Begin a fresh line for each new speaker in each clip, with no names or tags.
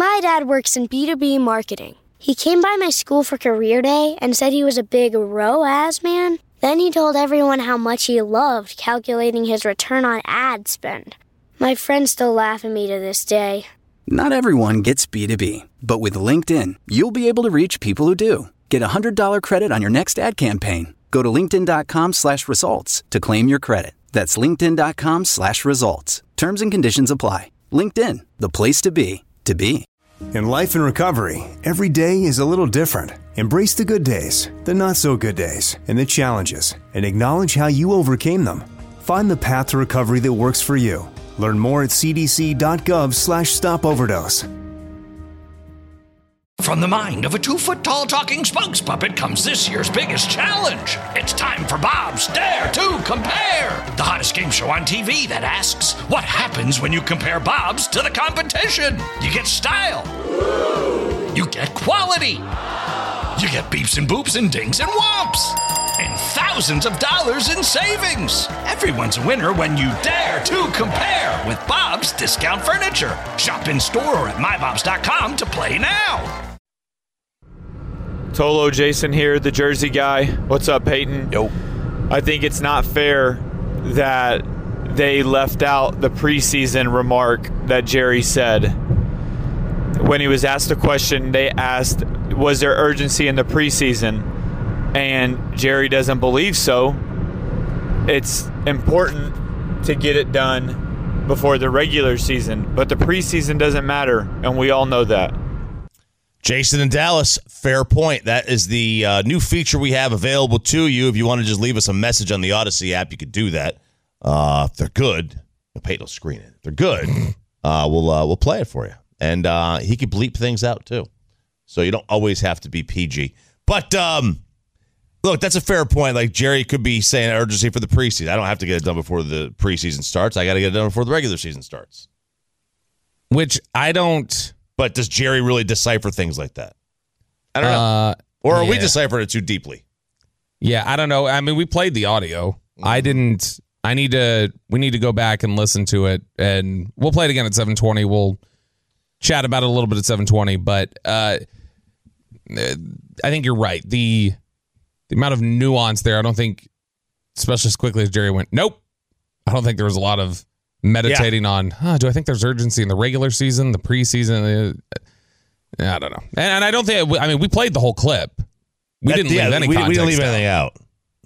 My dad works in B2B marketing. He came by my school for career day and said he was a big ROAS man. Then he told everyone how much he loved calculating his return on ad spend. My friends still laugh at me to this day.
Not everyone gets B2B, but with LinkedIn, you'll be able to reach people who do. Get a $100 credit on your next ad campaign. Go to linkedin.com/results to claim your credit. That's linkedin.com/results. Terms and conditions apply. LinkedIn, the place to be, to be.
In life and recovery, every day is a little different. Embrace the good days, the not so good days, and the challenges, and acknowledge how you overcame them. Find the path to recovery that works for you. Learn more at cdc.gov/stopoverdose.
From the mind of a 2-foot-tall talking Spunks puppet comes this year's biggest challenge. It's time for Bob's Dare to Compare, the hottest game show on TV that asks, what happens when you compare Bob's to the competition? You get style. You get quality. You get beeps and boops and dings and whomps. And thousands of dollars in savings. Everyone's a winner when you dare to compare with Bob's Discount Furniture. Shop in store or at mybobs.com to play now.
Tolo Jason here, the Jersey guy. What's up, Peyton?
Yo.
I think it's not fair that they left out the preseason remark that Jerry said. When he was asked a question, they asked, was there urgency in the preseason? And Jerry doesn't believe so. It's important to get it done before the regular season, but the preseason doesn't matter, and we all know that.
Jason in Dallas, fair point. That is the new feature we have available to you. If you want to just leave us a message on the Odyssey app, you could do that. If they're good, Peyton will screen it. If they're good, we'll play it for you. And he could bleep things out, too. So you don't always have to be PG. But, look, that's a fair point. Like, Jerry could be saying urgency for the preseason. I don't have to get it done before the preseason starts. I got to get it done before the regular season starts.
Which I don't...
But does Jerry really decipher things like that? I don't know. Or are we deciphering it too deeply?
Yeah, I don't know. I mean, we played the audio. I didn't. We need to go back and listen to it, and we'll play it again at 7:20. We'll chat about it a little bit at 7:20. But I think you're right. The amount of nuance there, I don't think, especially as quickly as Jerry went, nope. I don't think there was a lot of meditating on, do I think there's urgency in the regular season, the preseason? I don't know. And I don't think, we played the whole clip. We didn't leave any context.
We didn't leave anything out.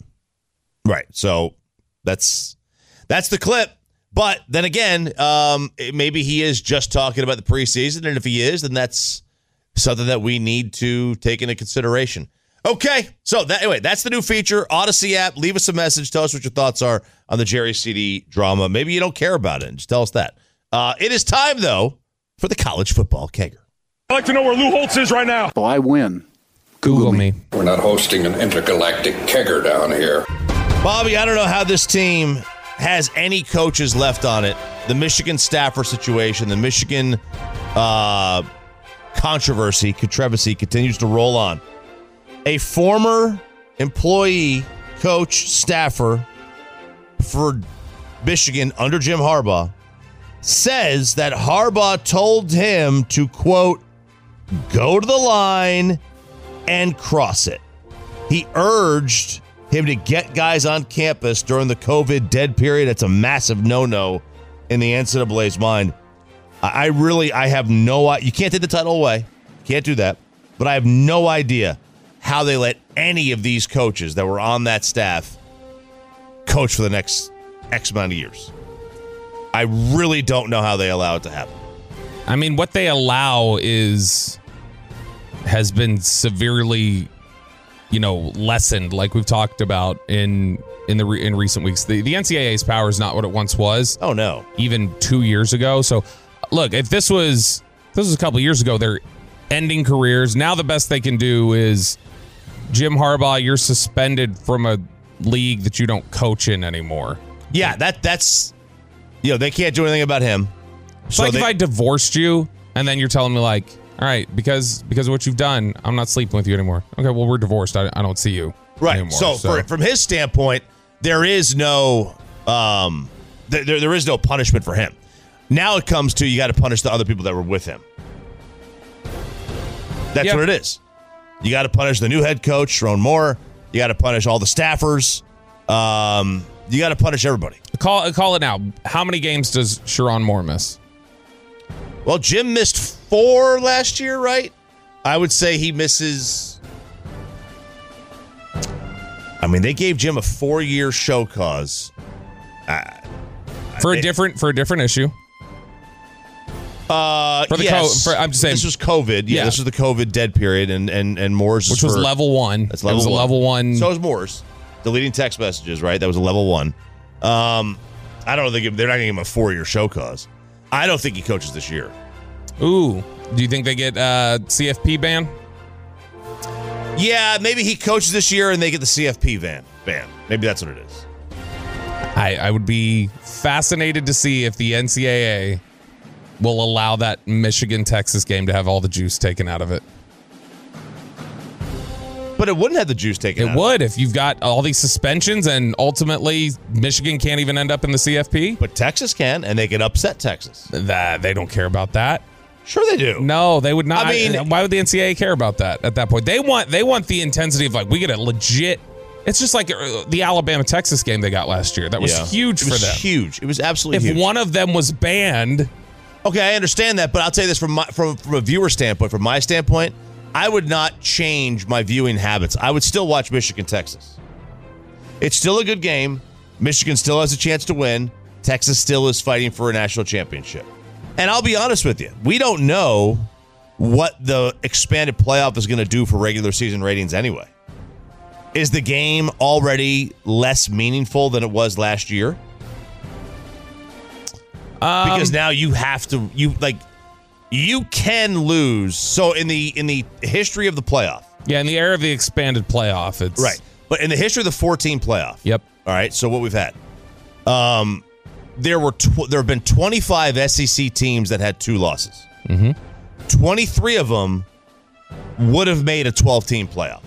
Right. So that's the clip. But then again, maybe he is just talking about the preseason. And if he is, then that's something that we need to take into consideration. Okay, so that's the new feature, Odyssey app. Leave us a message. Tell us what your thoughts are on the Jerry CD drama. Maybe you don't care about it. Just tell us that. It is time, though, for the college football kegger.
I'd like to know where Lou Holtz is right now.
So I win.
Google me.
We're not hosting an intergalactic kegger down here.
Bobby, I don't know how this team has any coaches left on it. The Michigan staffer situation, the Michigan controversy continues to roll on. A former employee, coach, staffer for Michigan under Jim Harbaugh says that Harbaugh told him to, quote, go to the line and cross it. He urged him to get guys on campus during the COVID dead period. That's a massive no-no in the NCAA's mind. I have no idea. You can't take the title away. Can't do that. But I have no idea how they let any of these coaches that were on that staff coach for the next X amount of years. I really don't know how they allow it to happen.
I mean, what they allow has been severely, lessened, like we've talked about in recent weeks. The NCAA's power is not what it once was.
Oh, no.
Even 2 years ago. So, look, if this was a couple of years ago, they're ending careers. Now the best they can do is, Jim Harbaugh, you're suspended from a league that you don't coach in anymore.
Yeah, that's they can't do anything about him.
It's so like if I divorced you and then you're telling me like, all right, because of what you've done, I'm not sleeping with you anymore. Okay, well, we're divorced. I don't see you anymore.
So from his standpoint, there is no there is no punishment for him. Now it comes to you got to punish the other people that were with him. That's what it is. You got to punish the new head coach, Sharon Moore. You got to punish all the staffers. You got to punish everybody.
Call it now. How many games does Sharon Moore miss?
Well, Jim missed 4 last year, right? I would say he misses. I mean, they gave Jim a 4-year show cause
for a different issue.
Yes.
I'm just saying
this was COVID. Yeah, this was the COVID dead period, and Moore's,
which was level 1.
That's level 1.
Level 1.
So was Moore's deleting text messages. Right, that was a level 1. I don't think they're not going to give him a 4-year show cause. I don't think he coaches this year.
Ooh, do you think they get CFP ban?
Yeah, maybe he coaches this year and they get the CFP ban. Maybe that's what it is.
I would be fascinated to see if the NCAA will allow that Michigan-Texas game to have all the juice taken out of it.
But it wouldn't have the juice taken out.
It would if you've got all these suspensions and ultimately Michigan can't even end up in the CFP.
But Texas can, and they could upset Texas.
They don't care about that.
Sure they do.
No, they would not.
I mean,
why would the NCAA care about that at that point? They want the intensity of like, we get a legit. It's just like the Alabama-Texas game they got last year. That was huge for them. It was
huge. It was absolutely huge.
If one of them was banned.
Okay, I understand that, but I'll tell you this from a viewer standpoint. From my standpoint, I would not change my viewing habits. I would still watch Michigan-Texas. It's still a good game. Michigan still has a chance to win. Texas still is fighting for a national championship. And I'll be honest with you, we don't know what the expanded playoff is going to do for regular season ratings anyway. Is the game already less meaningful than it was last year? Because now you have to, you can lose. So in the history of the playoff.
Yeah, in the era of the expanded playoff, it's
right. But in the history of the 14 playoff.
Yep.
All right. So what we've had, there have been 25 SEC teams that had 2 losses. 23 of them would have made a 12-team playoff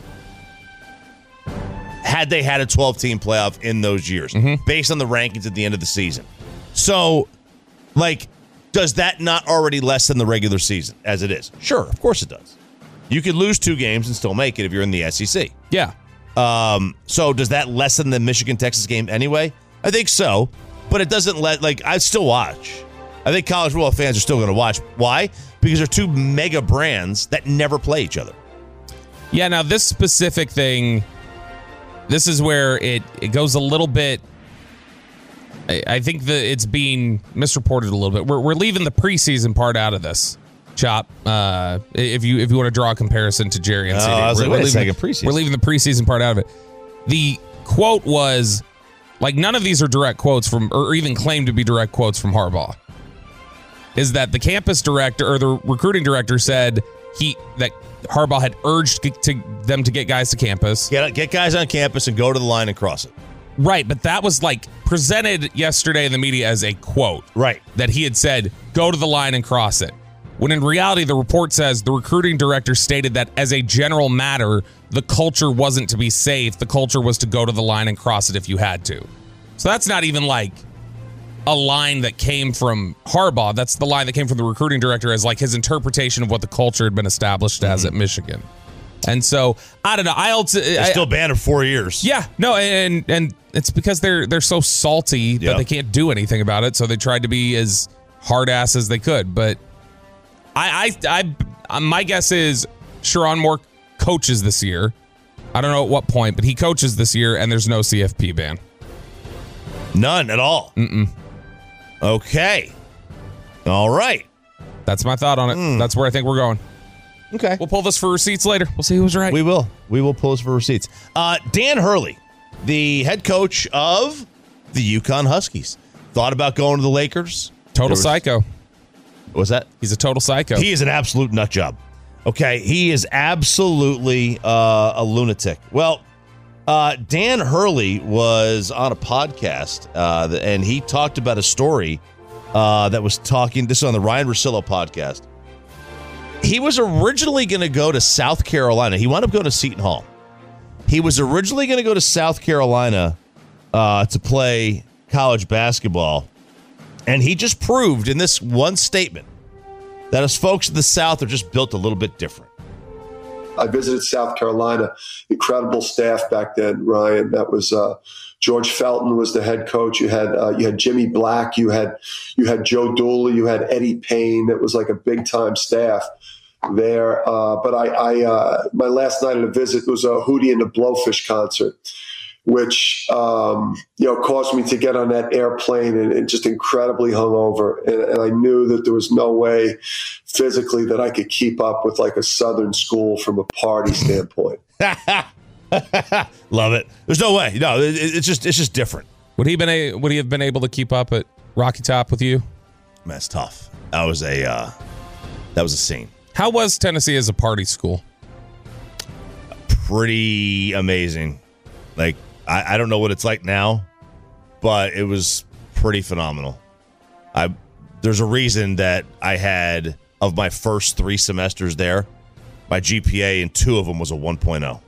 had they had a 12-team playoff in those years, based on the rankings at the end of the season. So, does that not already lessen the regular season as it is? Sure, of course it does. You could lose 2 games and still make it if you're in the SEC.
Yeah.
So does that lessen the Michigan-Texas game anyway? I think so, but it doesn't I'd still watch. I think college football fans are still going to watch. Why? Because they're 2 mega brands that never play each other.
Yeah, now this specific thing, this is where it goes a little bit. I think that it's being misreported a little bit. We're leaving the preseason part out of this, Chop. If you want to draw a comparison to Jerry and CD,
wait a second, preseason.
We're leaving the preseason part out of it. The quote was none of these are direct quotes from, or even claimed to be direct quotes from Harbaugh. Is that the campus director or the recruiting director said that Harbaugh had urged them to get guys to campus.
Get guys on campus and go to the line and cross it.
Right, but that was presented yesterday in the media as a quote.
Right.
That he had said, go to the line and cross it. When in reality, the report says the recruiting director stated that as a general matter, the culture wasn't to be safe. The culture was to go to the line and cross it if you had to. So that's not even a line that came from Harbaugh. That's the line that came from the recruiting director as his interpretation of what the culture had been established as at Michigan. And so, I don't know.
They're still banned for 4 years.
Yeah, no, and it's because they're so salty that they can't do anything about it. So they tried to be as hard ass as they could. But my guess is Sharon Moore coaches this year. I don't know at what point, but he coaches this year, and there's no CFP ban.
None at all. Okay. All right.
That's my thought on it. That's where I think we're going.
Okay.
We'll pull this for receipts later. We'll see who's right.
We will. We will pull this for receipts. Dan Hurley, the head coach of the UConn Huskies, thought about going to the Lakers.
Total psycho.
What's that?
He's a total psycho.
He is an absolute nut job. Okay. He is absolutely a lunatic. Well, Dan Hurley was on a podcast, and he talked about a story that was talking. This is on the Ryan Russillo podcast. He was originally going to go to South Carolina. He wound up going to Seton Hall. He was originally going to go to South Carolina to play college basketball. And he just proved in this one statement that us folks in the South are just built a little bit different.
I visited South Carolina. Incredible staff back then, Ryan. That was George Felton was the head coach. You had Jimmy Black. You had Joe Dooley. You had Eddie Payne. It was like a big time staff there. But I my last night of the visit was a Hootie and the Blowfish concert, which caused me to get on that airplane and just incredibly hungover. And I knew that there was no way physically that I could keep up with like a Southern school from a party standpoint.
Love it. There's no way. No, it's just different.
Would he have been able to keep up at Rocky Top with you?
Man, that's tough. That was a scene.
How was Tennessee as a party school?
Pretty amazing. Like, I don't know what it's like now, but it was pretty phenomenal. There's a reason that I had, of my first 3 semesters there, my GPA in 2 of them was a 1.0.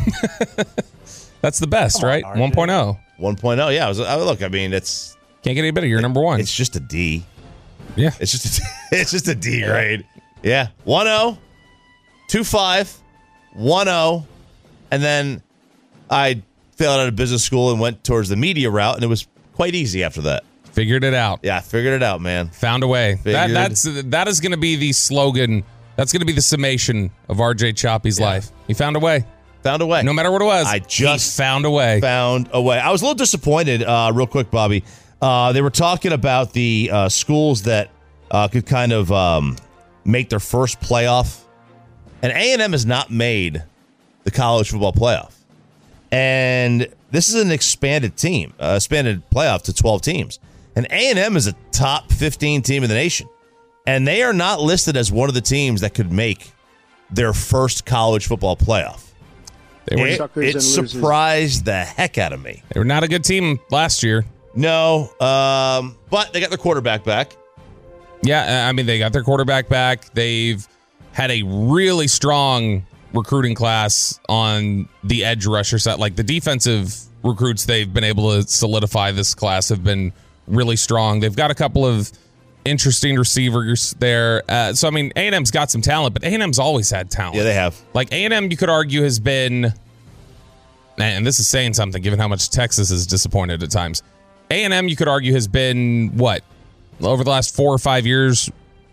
That's the best, right? 1.0.
1.0, yeah. Look, I mean, it's...
Can't get any better. You're number 1.
It's just a D.
Yeah.
It's just a D grade. Yeah. 1.0, 2.5, 1.0, and then I failed out of business school and went towards the media route, and it was quite easy after that.
Figured it out.
Yeah, figured it out, man.
Found a way. That is going to be the slogan. That's going to be the summation of RJ Choppy's life. He found a way.
Found a way.
No matter what it was,
he
found a way.
Found a way. I was a little disappointed, real quick, Bobby. They were talking about the schools that could kind of make their first playoff. And A&M has not made the college football playoff. And this is an expanded team, expanded playoff to 12 teams. And A&M is a top 15 team in the nation. And they are not listed as one of the teams that could make their first college football playoff. It surprised the heck out of me.
They were not a good team last year.
No, but they got their quarterback back.
Yeah, I mean, they got their quarterback back. They've had a really strong recruiting class on the edge rusher side. Like, the defensive recruits they've been able to solidify this class have been really strong. They've got a couple of interesting receivers there. So, I mean, A&M's got some talent, but A&M's always had talent.
Yeah, they have.
Like, A&M, you could argue, has been, and this is saying something given how much Texas is disappointed at times. A&M, you could argue, has been, over the last 4 or 5 years,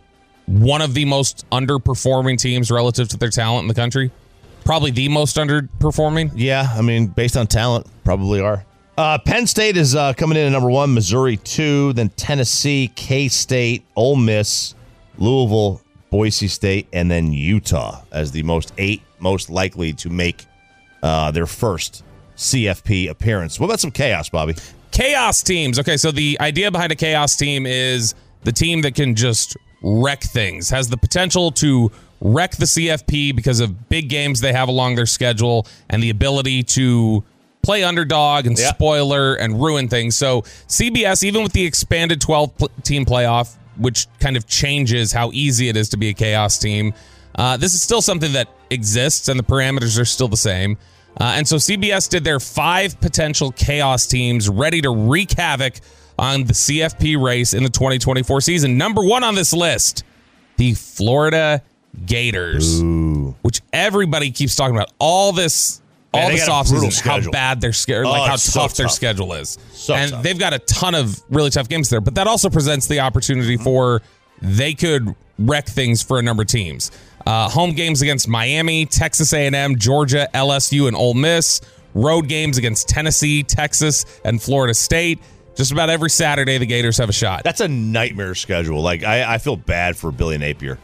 one of the most underperforming teams relative to their talent in the country. Probably the most underperforming.
Yeah, I mean, based on talent, probably are. Penn State is coming in at number 1, Missouri 2, then Tennessee, K-State, Ole Miss, Louisville, Boise State, and then Utah as the 8 most likely to make their first CFP appearance. What about some chaos, Bobby?
Chaos teams. Okay, so the idea behind a chaos team is the team that can just wreck things, has the potential to wreck the CFP because of big games they have along their schedule and the ability to play underdog and spoiler and ruin things. So CBS, even with the expanded 12-team playoff, which kind of changes how easy it is to be a chaos team, this is still something that exists and the parameters are still the same. And so CBS did their 5 potential chaos teams ready to wreak havoc on the CFP race in the 2024 season. Number 1 on this list, the Florida Gators, which everybody keeps talking about. All this offseason, how bad their schedule, how tough their schedule is. And they've got a ton of really tough games there. But that also presents the opportunity for they could wreck things for a number of teams. Home games against Miami, Texas A&M, Georgia, LSU, and Ole Miss. Road games against Tennessee, Texas, and Florida State. Just about every Saturday, the Gators have a shot.
That's a nightmare schedule. Like, I feel bad for Billy Napier.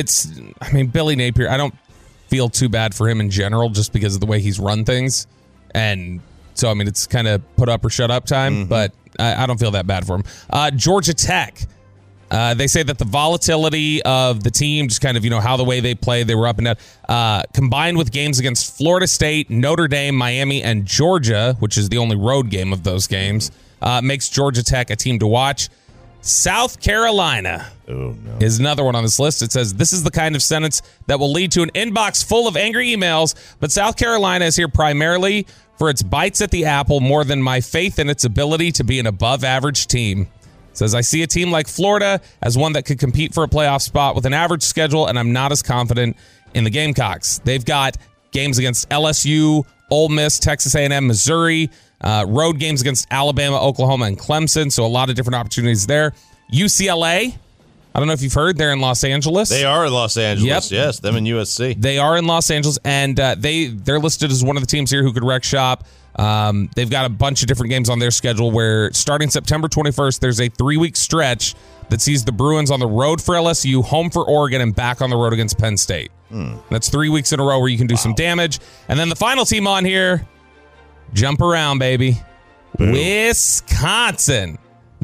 Billy Napier, I don't feel too bad for him in general just because of the way he's run things. And so, it's kind of put up or shut up time, but I don't feel that bad for him. Georgia Tech. They say that the volatility of the team, just kind of, how the way they play, they were up and down, combined with games against Florida State, Notre Dame, Miami, and Georgia, which is the only road game of those games, makes Georgia Tech a team to watch. South Carolina is another one on this list. It says, this is the kind of sentence that will lead to an inbox full of angry emails, but South Carolina is here primarily for its bites at the apple more than my faith in its ability to be an above-average team. It says, I see a team like Florida as one that could compete for a playoff spot with an average schedule, and I'm not as confident in the Gamecocks. They've got games against LSU, Ole Miss, Texas A&M, Missouri, road games against Alabama, Oklahoma, and Clemson. So a lot of different opportunities there. UCLA, I don't know if you've heard, they're in Los Angeles.
They are in Los Angeles,
Yep.
Yes, them and USC.
They are in Los Angeles, and they're listed as one of the teams here who could wreck shop. They've got a bunch of different games on their schedule where starting September 21st, there's a 3-week stretch that sees the Bruins on the road for LSU, home for Oregon, and back on the road against Penn State. That's 3 weeks in a row where you can do some damage. And then the final team on here, jump around, baby.
Boom.
Wisconsin.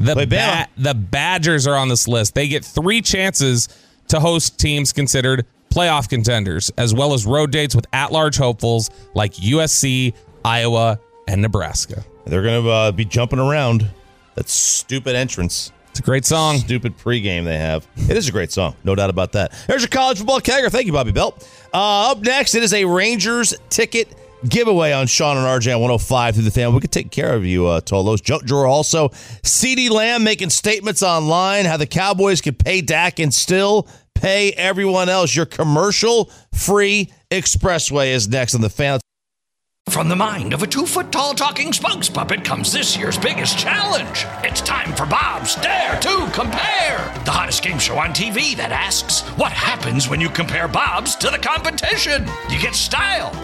The Badgers are on this list. They get 3 chances to host teams considered playoff contenders, as well as road dates with at-large hopefuls like USC, Iowa, and Nebraska.
They're going to be jumping around. That stupid entrance.
It's a great song.
Stupid pregame they have. It is a great song. No doubt about that. There's your college football kegger. Thank you, Bobby Belt. Up next, it is a Rangers ticket giveaway on Sean and RJ on 105 through the fan. We could take care of you, Tolos. Junk drawer also. CeeDee Lamb making statements online how the Cowboys can pay Dak and still pay everyone else. Your commercial-free expressway is next on the fan.
From the mind of a 2-foot-tall talking Spunks puppet comes this year's biggest challenge. It's time for Bob's Dare to Compare, the hottest game show on TV that asks, what happens when you compare Bob's to the competition? You get style.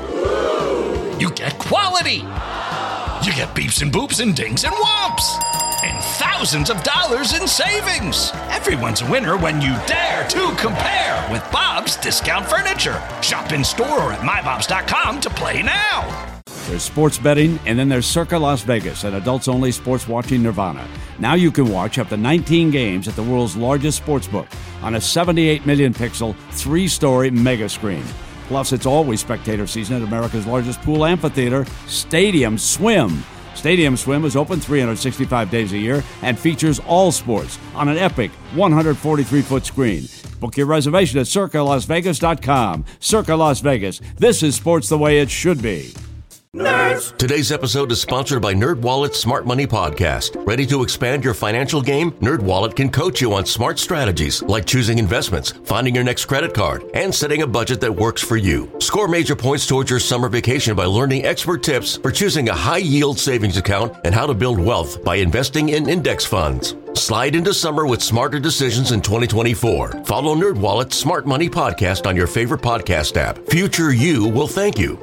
You get quality. You get beeps and boops and dings and whomps. And thousands of dollars in savings. Everyone's a winner when you dare to compare with Bob's Discount Furniture. Shop in store or at mybobs.com to play now.
There's sports betting, and then there's Circa Las Vegas, an adults-only sports watching nirvana. Now you can watch up to 19 games at the world's largest sportsbook on a 78 million pixel, 3-story mega screen. Plus, it's always spectator season at America's largest pool amphitheater, Stadium Swim. Stadium Swim is open 365 days a year and features all sports on an epic 143-foot screen. Book your reservation at CircaLasVegas.com. Circa Las Vegas. This is sports the way it should be.
Nerds! Today's episode is sponsored by NerdWallet's Smart Money Podcast. Ready to expand your financial game? NerdWallet can coach you on smart strategies like choosing investments, finding your next credit card, and setting a budget that works for you. Score major points towards your summer vacation by learning expert tips for choosing a high-yield savings account and how to build wealth by investing in index funds. Slide into summer with smarter decisions in 2024. Follow NerdWallet's Smart Money Podcast on your favorite podcast app. Future you will thank you.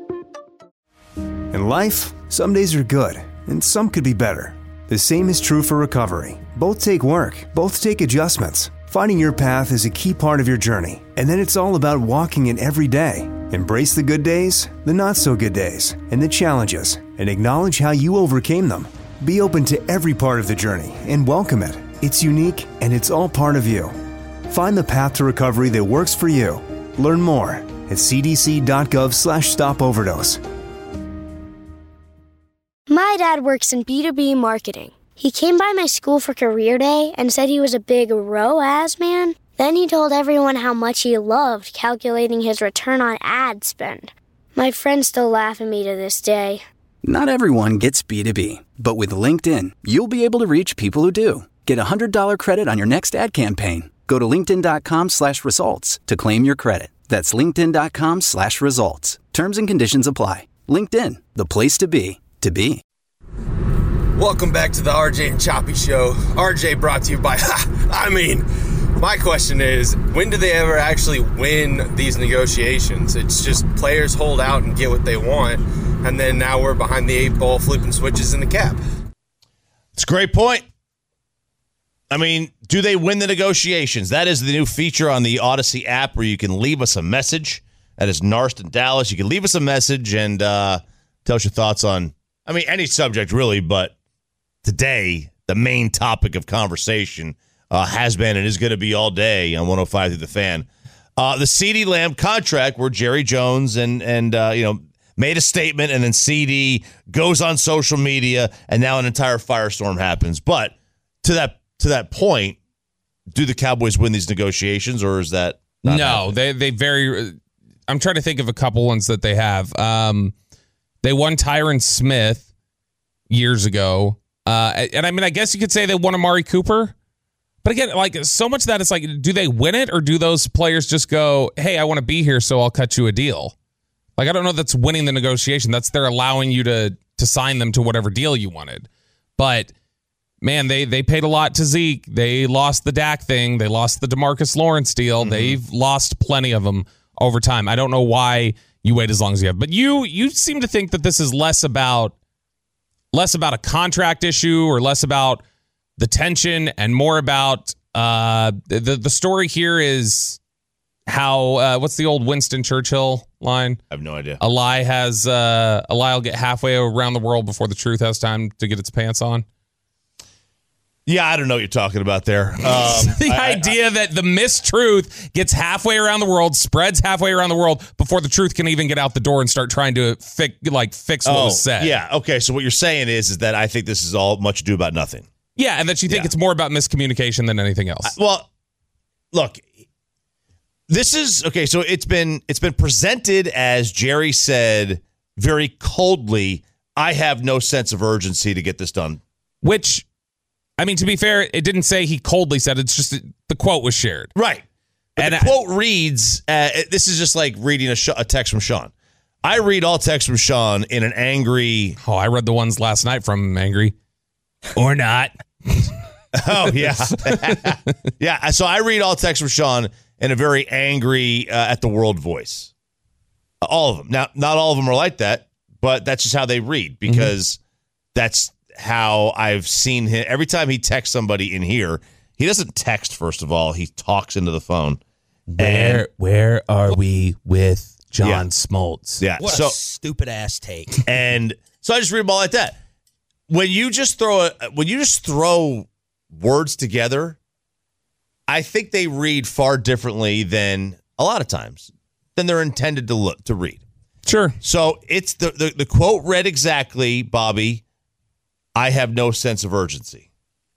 In life, some days are good, and some could be better. The same is true for recovery. Both take work, both take adjustments. Finding your path is a key part of your journey, and then it's all about walking it every day. Embrace the good days, the not-so-good days, and the challenges, and acknowledge how you overcame them. Be open to every part of the journey and welcome it. It's unique, and it's all part of you. Find the path to recovery that works for you. Learn more at cdc.gov/stopoverdose.
My dad works in B2B marketing. He came by my school for career day and said he was a big ROAS man. Then he told everyone how much he loved calculating his return on ad spend. My friends still laugh at me to this day.
Not everyone gets B2B, but with LinkedIn, you'll be able to reach people who do. Get a $100 credit on your next ad campaign. Go to linkedin.com/results to claim your credit. That's linkedin.com/results. Terms and conditions apply. LinkedIn, the place to be.
Welcome back to the RJ and Choppy Show. RJ brought to you by, my question is, when do they ever actually win these negotiations? It's just players hold out and get what they want, and then now we're behind the 8 ball flipping switches in the cap.
It's a great point. I mean, do they win the negotiations? That is the new feature on the Odyssey app where you can leave us a message. That is Narston Dallas. You can leave us a message and tell us your thoughts on, any subject really, but today, the main topic of conversation has been and is going to be all day on 105 through the fan. The CeeDee Lamb contract where Jerry Jones and made a statement and then CeeDee goes on social media and now an entire firestorm happens. But to that point, do the Cowboys win these negotiations or is that not happening?
They very I'm trying to think of a couple ones that they have. They won Tyron Smith years ago. And I guess you could say they won Amari Cooper, But again, like so much of that, it's like, do they win it or do those players just go, hey, I want to be here, so I'll cut you a deal? Like, I don't know if that's winning the negotiation. That's they're allowing you to sign them to whatever deal you wanted. But, man, they paid a lot to Zeke. They lost the Dak thing. They lost the DeMarcus Lawrence deal. Mm-hmm. They've lost plenty of them over time. I don't know why you wait as long as you have. But you seem to think that this is less about a contract issue or less about the tension and more about the story here is how what's the old Winston Churchill line?
I have no idea.
A lie will get halfway around the world before the truth has time to get its pants on.
Yeah, I don't know what you're talking about there.
The idea that the mistruth gets halfway around the world, spreads halfway around the world before the truth can even get out the door and start trying to fix what was said.
Yeah, okay. So what you're saying is that I think this is all much ado about nothing.
Yeah, and that you think it's more about miscommunication than anything else.
Well, look, this is okay. So it's been presented as Jerry said very coldly, I have no sense of urgency to get this done.
Which, I mean, to be fair, it didn't say he coldly said. It's just the quote was shared.
Right. But the quote reads, this is just like reading a text from Sean. I read all texts from Sean in an angry...
Oh, I read the ones last night from angry. Or not.
Oh, yeah. Yeah, so I read all texts from Sean in a very angry, at the world voice. All of them. Now, not all of them are like that, but that's just how they read because that's how I've seen him. Every time he texts somebody in here, he doesn't text, first of all. He talks into the phone.
Where are we with John Smoltz?
Yeah.
What a stupid ass take.
And so I just read them all like that. When you just throw words together, I think they read far differently than a lot of times than they're intended to read.
Sure.
So it's the quote read exactly, Bobby, I have no sense of urgency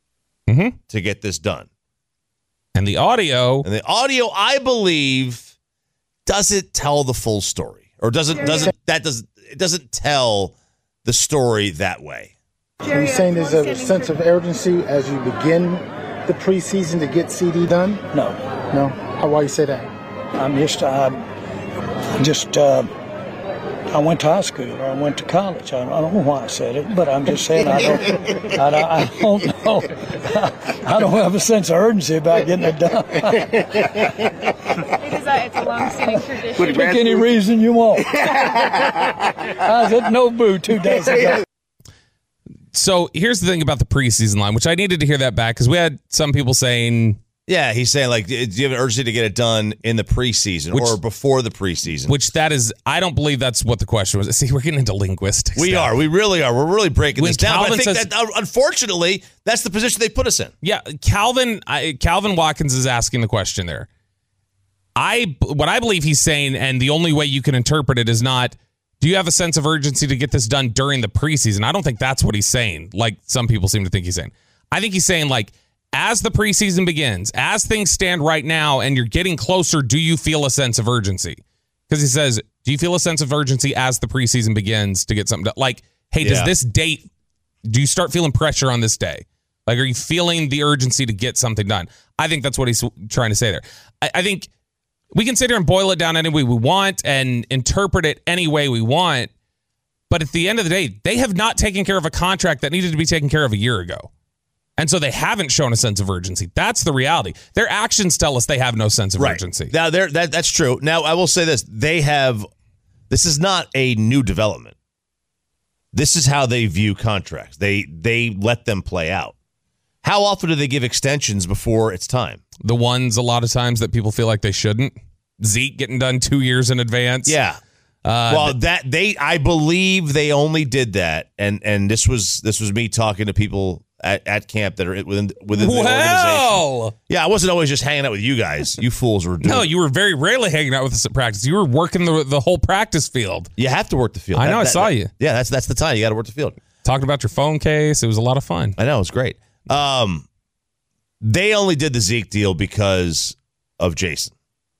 to get this done.
And the audio,
I believe, doesn't tell the full story, or it doesn't tell the story that way.
Are you saying there's a sense of urgency as you begin the preseason to get CD done?
No.
Why you say that?
I went to high school or I went to college. I don't know why I said it, but I'm just saying I don't know. I don't have a sense of urgency about getting it done.
Because it's a long-standing tradition.
Pick any reason you want. I was at Nobu 2 days ago.
So here's the thing about the preseason line, which I needed to hear that back because we had some people saying...
Yeah, he's saying, like, do you have an urgency to get it done in the preseason or before the preseason?
Which that is, I don't believe that's what the question was. See, we're getting into linguistics.
We really are. We're really breaking this down. But I think that, unfortunately, that's the position they put us in.
Yeah, Calvin Watkins is asking the question there. What I believe he's saying, and the only way you can interpret it is not, do you have a sense of urgency to get this done during the preseason? I don't think that's what he's saying, like some people seem to think he's saying. I think he's saying, like, as the preseason begins, as things stand right now and you're getting closer, do you feel a sense of urgency? Because he says, do you feel a sense of urgency as the preseason begins to get something done? Like, hey, does this date, do you start feeling pressure on this day? Like, are you feeling the urgency to get something done? I think that's what he's trying to say there. I think we can sit here and boil it down any way we want and interpret it any way we want. But at the end of the day, they have not taken care of a contract that needed to be taken care of a year ago. And so they haven't shown a sense of urgency. That's the reality. Their actions tell us they have no sense of urgency.
Now, that's true. Now, I will say this. This is not a new development. This is how they view contracts. They let them play out. How often do they give extensions before it's time?
The ones a lot of times that people feel like they shouldn't. Zeke getting done 2 years in advance.
Yeah. I believe they only did that. And this was me talking to people at camp that are within the organization. Yeah, I wasn't always just hanging out with you guys. You fools were doing.
No, you were very rarely hanging out with us at practice. You were working the whole practice field.
You have to work the field.
I know, I saw you.
Yeah, that's the time. You got to work the field.
Talking about your phone case. It was a lot of fun.
I know, it was great. They only did the Zeke deal because of Jason.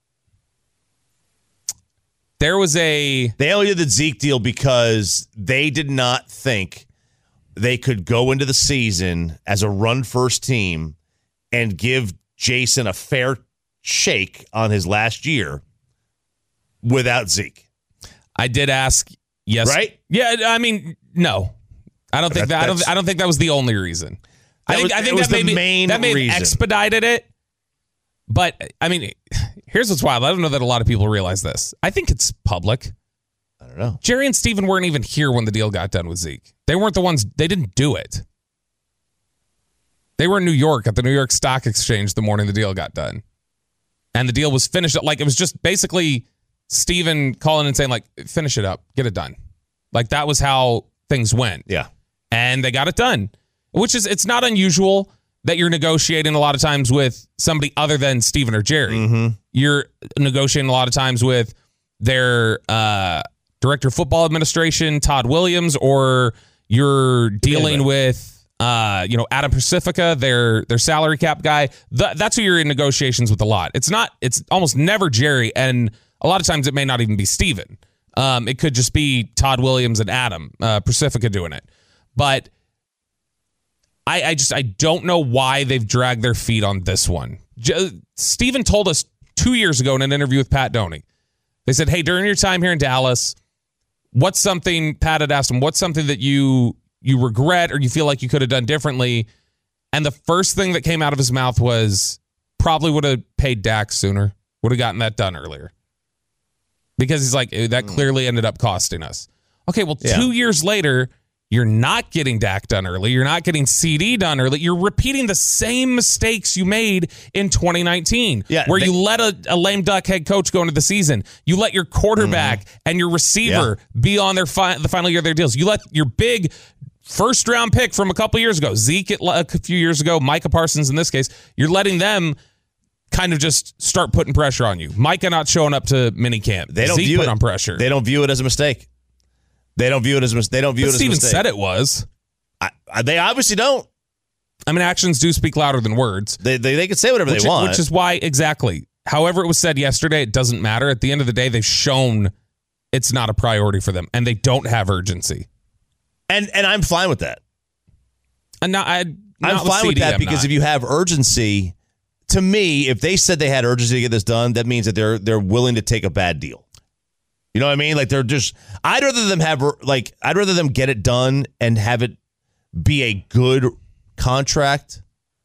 They only did the Zeke deal because they did not think they could go into the season as a run-first team and give Jason a fair shake on his last year without Zeke.
I did ask, yes.
Right?
Yeah, I mean, no. I don't think that I don't think that was the only reason. I think that may have expedited it. But I mean, here's what's wild. I don't know that a lot of people realize this. I think it's public.
I don't know.
Jerry and Steven weren't even here when the deal got done with Zeke. They weren't the ones. They didn't do it. They were in New York at the New York Stock Exchange the morning the deal got done. And the deal was finished. Like, it was just basically Steven calling and saying, like, finish it up. Get it done. Like, that was how things went.
Yeah.
And they got it done. Which is, it's not unusual that you're negotiating a lot of times with somebody other than Steven or Jerry.
Mm-hmm.
You're negotiating a lot of times with their director of football administration, Todd Williams, or you're dealing with Adam Pacifica, their salary cap guy. That's who you're in negotiations with a lot. It's almost never Jerry, and a lot of times it may not even be Steven. It could just be Todd Williams and Adam Pacifica doing it. But I don't know why they've dragged their feet on this one. Steven told us 2 years ago in an interview with Pat Doney. They said, hey, during your time here in Dallas, Pat had asked him, what's something that you regret or you feel like you could have done differently? And the first thing that came out of his mouth was probably would have paid Dak sooner, would have gotten that done earlier. Because he's like, that clearly ended up costing us. Okay, well, 2 years later, you're not getting Dak done early. You're not getting CD done early. You're repeating the same mistakes you made in 2019, where you let a lame duck head coach go into the season. You let your quarterback and your receiver be on the final year of their deals. You let your big first-round pick from a couple years ago, Zeke a few years ago, Micah Parsons in this case, you're letting them kind of just start putting pressure on you. Micah not showing up to minicamp.
They don't
Zeke
view
put
it
on pressure.
They don't view it as a mistake. They don't view it as a mistake.
Steven said it was.
They obviously don't.
I mean, actions do speak louder than words.
They can say whatever they want.
Which is why, exactly. However it was said yesterday, it doesn't matter. At the end of the day, they've shown it's not a priority for them, and they don't have urgency.
And I'm fine with that.
And I'm
fine with that because if you have urgency, to me, if they said they had urgency to get this done, that means that they're willing to take a bad deal. You know what I mean? Like, I'd rather them get it done and have it be a good contract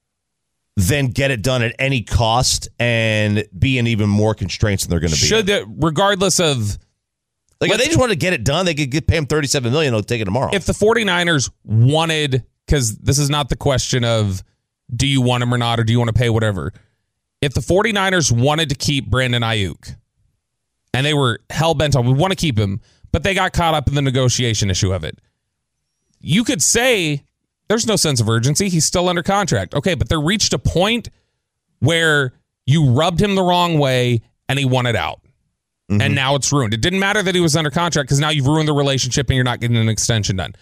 than get it done at any cost and be in even more constraints than they're going to be.
Regardless of,
like, if they just want to get it done, they could pay him $37 million. They'll take it tomorrow.
If the 49ers wanted, because this is not the question of do you want him or not, or do you want to pay whatever. If the 49ers wanted to keep Brandon Ayuk, and they were hell-bent on, we want to keep him, but they got caught up in the negotiation issue of it. You could say, there's no sense of urgency. He's still under contract. Okay, but there reached a point where you rubbed him the wrong way, and he wanted out. Mm-hmm. And now it's ruined. It didn't matter that he was under contract, because now you've ruined the relationship, and you're not getting an extension done.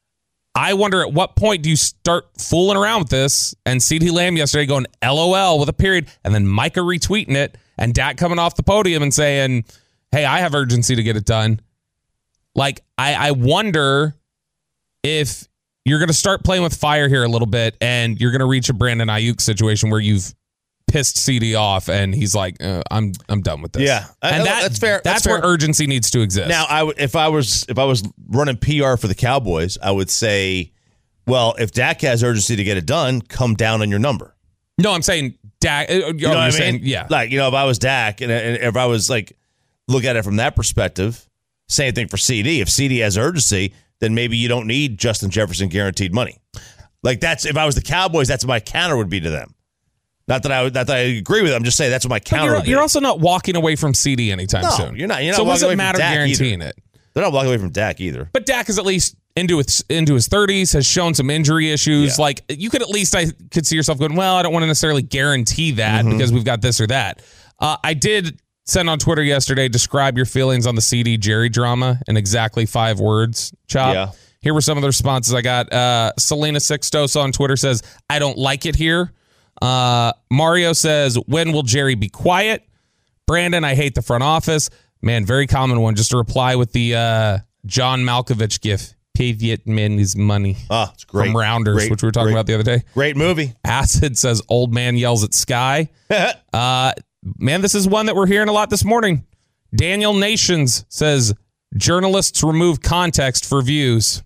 I wonder at what point do you start fooling around with this, and CeeDee Lamb yesterday going LOL with a period, and then Micah retweeting it, and Dak coming off the podium and saying, hey, I have urgency to get it done. Like, I wonder if you're going to start playing with fire here a little bit and you're going to reach a Brandon Ayuk situation where you've pissed CD off and he's like, I'm done with this.
Yeah.
And
that's fair.
That's where urgency needs to exist.
Now, if I was running PR for the Cowboys, I would say, well, if Dak has urgency to get it done, come down on your number.
No, I'm saying Dak. You know what I'm saying? Yeah.
Like, if I was Dak and if I was like, look at it from that perspective, same thing for CD. If CD has urgency, then maybe you don't need Justin Jefferson guaranteed money. Like, that's, if I was the Cowboys, that's what my counter would be to them. Not that I agree with it. I'm just saying that's what my counter would be.
You're also not walking away from CD anytime soon.
You're not.
So it doesn't matter guaranteeing it.
They're not walking away from Dak either.
But Dak is at least into his 30s, has shown some injury issues. Yeah. Like, you could at least, I could see yourself going, well, I don't want to necessarily guarantee that because we've got this or that. I did send on Twitter yesterday, describe your feelings on the CD Jerry drama in exactly 5 words, Chop.
Yeah.
Here were some of the responses I got. Selena Sixtos on Twitter says, I don't like it here. Mario says, when will Jerry be quiet? Brandon, I hate the front office. Man, very common one. Just a reply with the John Malkovich gif. Pay Viet Minh his money.
Oh, it's great.
From Rounders, which we were talking about the other day.
Great movie.
Acid says, old man yells at sky. Man, this is one that we're hearing a lot this morning. Daniel Nations says, journalists remove context for views.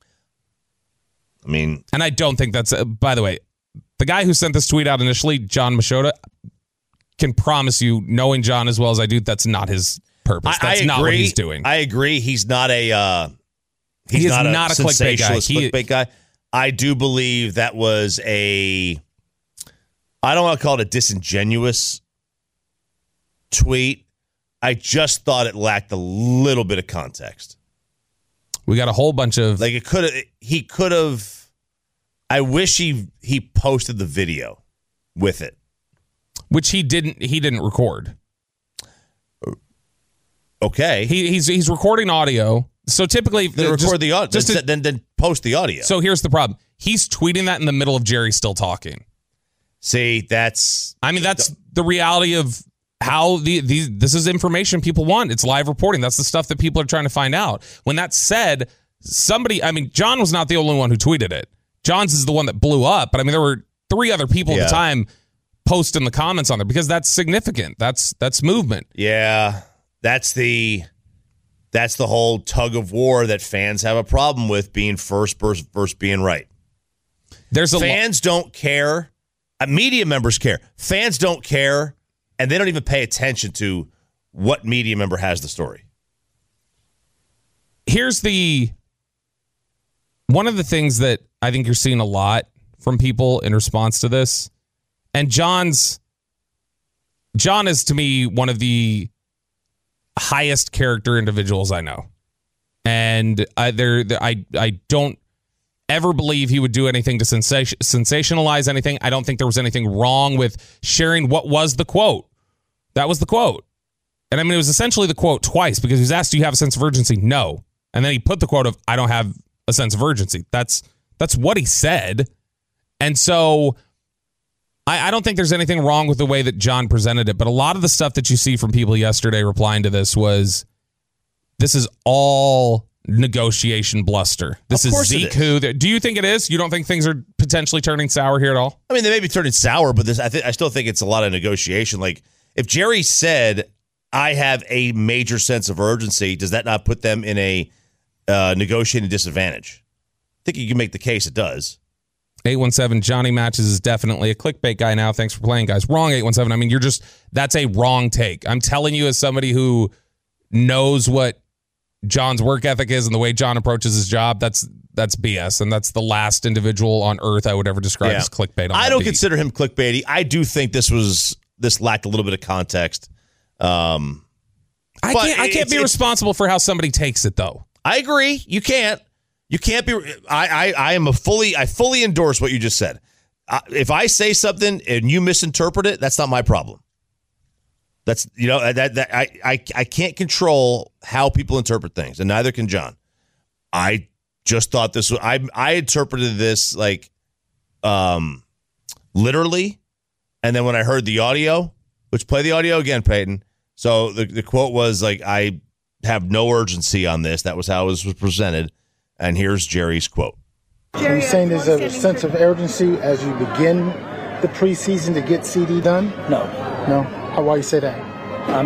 I mean,
and I don't think that's, by the way, the guy who sent this tweet out initially, John Machota, can promise you, knowing John as well as I do, that's not his purpose. That's not what he's doing.
I agree. He's not a
he's not a
clickbait guy. I do believe that was I don't want to call it a disingenuous tweet. I just thought it lacked a little bit of context.
We got a whole bunch of
he could have. I wish he posted the video with it,
which he didn't. He didn't record.
Okay,
he's recording audio. So typically,
they record the audio, then post the audio.
So here's the problem: he's tweeting that in the middle of Jerry still talking.
See, that's
the reality of how this is information people want. It's live reporting. That's the stuff that people are trying to find out. When that's said, John was not the only one who tweeted it. John's is the one that blew up, but there were 3 other people at the time posting the comments on there because that's significant. That's movement.
Yeah, that's the whole tug of war that fans have a problem with, being first versus being right. Fans don't care. Media members care. Fans don't care, and they don't even pay attention to what media member has the story.
Here's one of the things that I think you're seeing a lot from people in response to this, and John is to me one of the highest character individuals I know, and I don't ever believe he would do anything to sensationalize anything. I don't think there was anything wrong with sharing what was the quote. That was the quote, and it was essentially the quote twice because he was asked, "Do you have a sense of urgency?" No, and then he put the quote of, "I don't have a sense of urgency." That's what he said, and so I don't think there's anything wrong with the way that John presented it, but a lot of the stuff that you see from people yesterday replying to this is all negotiation bluster. This is Zeke who. Do you think it is? You don't think things are potentially turning sour here at all?
They may be turning sour, but I still think it's a lot of negotiation. Like if Jerry said, "I have a major sense of urgency," does that not put them in a negotiating disadvantage? I think you can make the case it does.
817 Johnny Matches is definitely a clickbait guy now. Thanks for playing, guys. Wrong, 817. That's a wrong take. I'm telling you, as somebody who knows what John's work ethic is and the way John approaches his job, that's BS, and that's the last individual on earth I would ever describe as clickbait.
I don't consider him clickbaity. I do think this lacked a little bit of context. I
can't be responsible for how somebody takes it, though.
I agree. You can't. You can't be. I fully endorse what you just said. If I say something and you misinterpret it, that's not my problem. That's I can't control how people interpret things, and neither can John. I just thought this was. I interpreted this like literally, and then when I heard the audio, which play the audio again, Peyton. So the quote was like, "I have no urgency on this." That was how it was presented. And here's Jerry's quote.
Are you saying there's a sense of urgency as you begin the preseason to get CD done?
No.
Why you say that?
I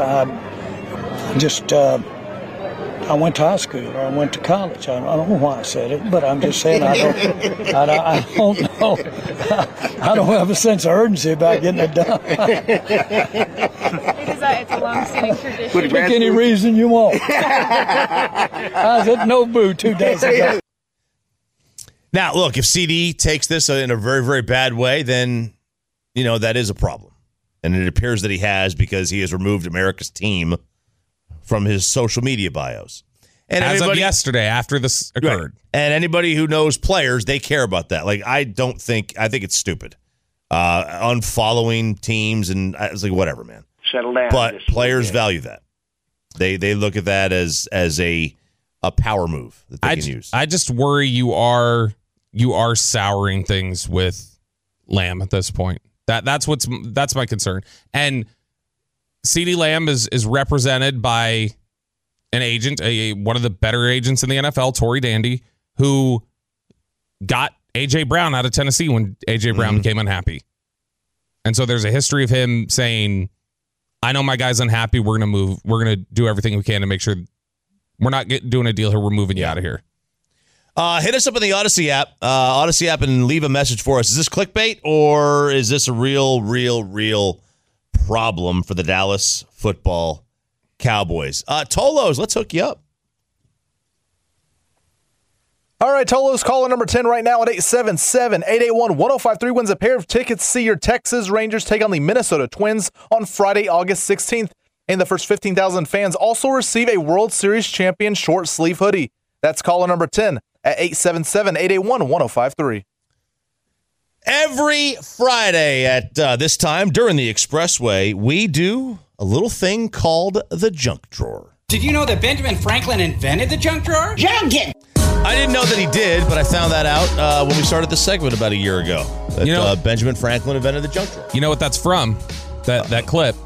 went to high school or I went to college. I don't know why I said it, but I'm just saying I don't know. I don't have a sense of urgency about getting it done.
Because it's a long-standing tradition.
Pick any reason you want. I was at Nobu 2 days ago.
Now, look, if CD takes this in a very, very bad way, then, that is a problem. And it appears that he has, because he has removed America's team from his social media bios. And
as of yesterday, after this occurred.
Right. And anybody who knows players, they care about that. Like, I think it's stupid. Unfollowing teams, and I was like, whatever, man.
Settle down.
But players value that. They look at that as a power move that they can use.
I just worry you are souring things with Lamb at this point. That's my concern. And CeeDee Lamb is represented by an agent, one of the better agents in the NFL, Tory Dandy, who got A.J. Brown out of Tennessee when A.J. Brown became unhappy. And so there's a history of him saying, I know my guy's unhappy. We're going to move. We're going to do everything we can to make sure we're not doing a deal here. We're moving you out of here.
Hit us up in the Odyssey app, and leave a message for us. Is this clickbait or is this a real problem for the Dallas football Cowboys? Tolos, let's hook you up.
All right, Tolos, caller number 10 right now at 877-881-1053 wins a pair of tickets to see your Texas Rangers take on the Minnesota Twins on Friday, August 16th. And the first 15,000 fans also receive a World Series champion short sleeve hoodie. That's caller number 10 at 877-881-1053.
Every Friday at this time during the Expressway, we do a little thing called the junk drawer.
Did you know that Benjamin Franklin invented the junk drawer? Junkin!
I didn't know that he did, but I found that out when we started the segment about a year ago. That, Benjamin Franklin invented the junk drawer.
You know what that's from? That clip.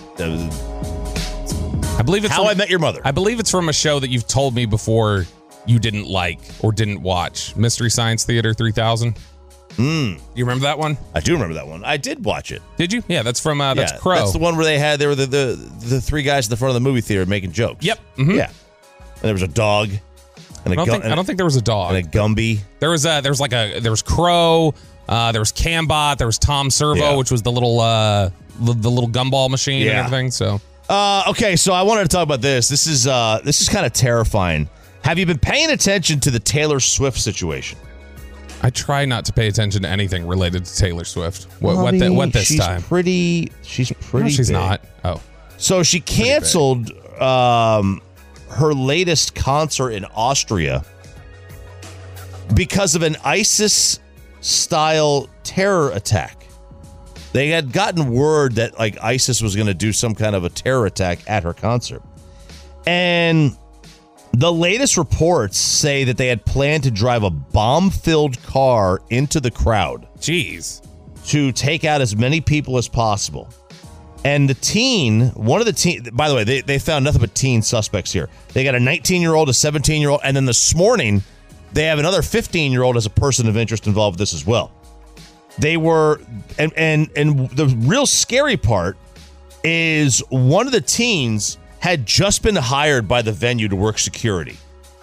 I believe it's
How I Met Your Mother.
I believe it's from a show that you've told me before you didn't like or didn't watch. Mystery Science Theater 3000. You remember that one?
I do remember that one. I did watch it.
Did you? Yeah, that's from that's Crow.
That's the one where they were the three guys at the front of the movie theater making jokes.
Yep.
Mm-hmm. Yeah. And there was a dog.
I don't think there was a dog.
And a Gumby.
There was Crow. There was Cambot. There was Tom Servo, which was the little gumball machine and everything. So.
Okay, so I wanted to talk about this. This is kind of terrifying. Have you been paying attention to the Taylor Swift situation?
I try not to pay attention to anything related to Taylor Swift. What this time?
She's pretty.
No, she's
big.
not. Oh,
so she canceled her latest concert in Austria because of an ISIS-style terror attack. They had gotten word that ISIS was going to do some kind of a terror attack at her concert. And the latest reports say that they had planned to drive a bomb-filled car into the crowd.
Jeez.
To take out as many people as possible. And one of the teen, by the way, they found nothing but teen suspects here. They got a 19-year-old, a 17-year-old, and then this morning, they have another 15-year-old as a person of interest involved with this as well. They were, and the real scary part is one of the teens had just been hired by the venue to work security.